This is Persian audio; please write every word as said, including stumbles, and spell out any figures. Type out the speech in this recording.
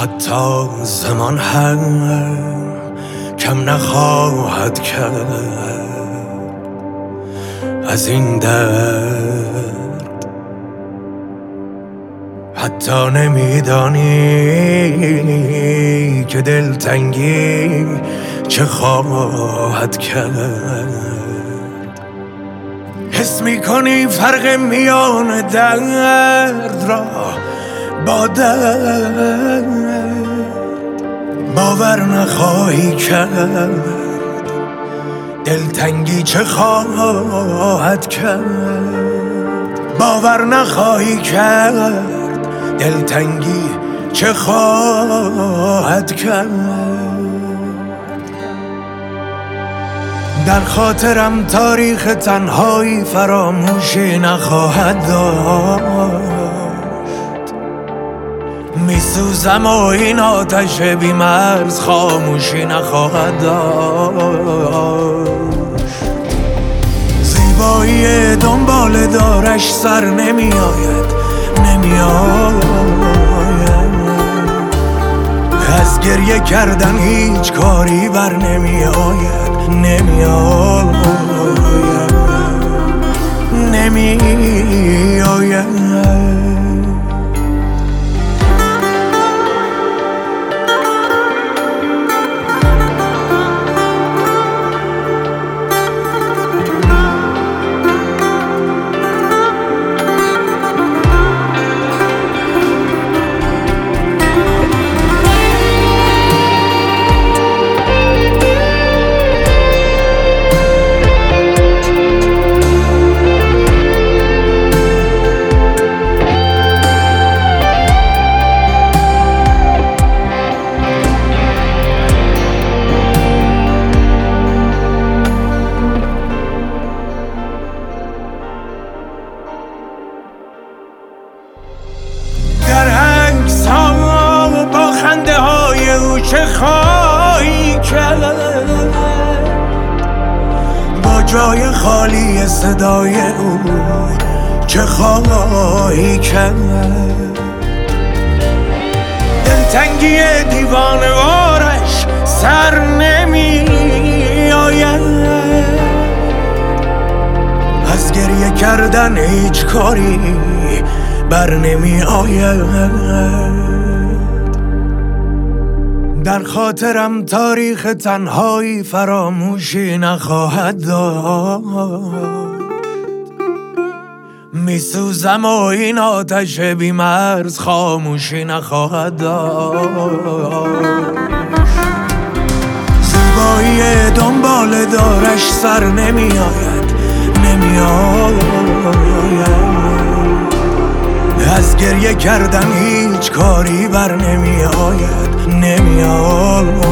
حتی زمان هم کم نخواهد کرد از این درد. حتی نمیدانی که دلتنگی چه خواهد کرد. حس میکنی فرق میان درد را با درد، باور نخواهی کرد دلتنگی چه خواهد کرد. باور نخواهی کرد دلتنگی چه خواهد کرد. در خاطرم تاریخ تنهایی فراموشی نخواهد داشت. میسوزم و این آتش بی‌مرز خاموشی نخواهد داشت. زیبایی دنبال دارش سر نمی آید نمی آید. از گریه کردن هیچ کاری بر نمی آید نمی آید نمی آید. چه خواهی کرد با جای خالی صدای او؟ چه خواهی کرد؟ دلتنگی دیوانه‌وارش سر نمی آید. از گریه کردن هیچ کاری بر نمی آید. در خاطرم تاریخ تنهایی فراموشی نخواهد داشت. میسوزم و این آتش بی‌مرز خاموشی نخواهد داشت. زیبایی دنبال دارش سر نمی آید نمی آید. از گریه کردن هیچ کاری بر نمی آید نمی آید.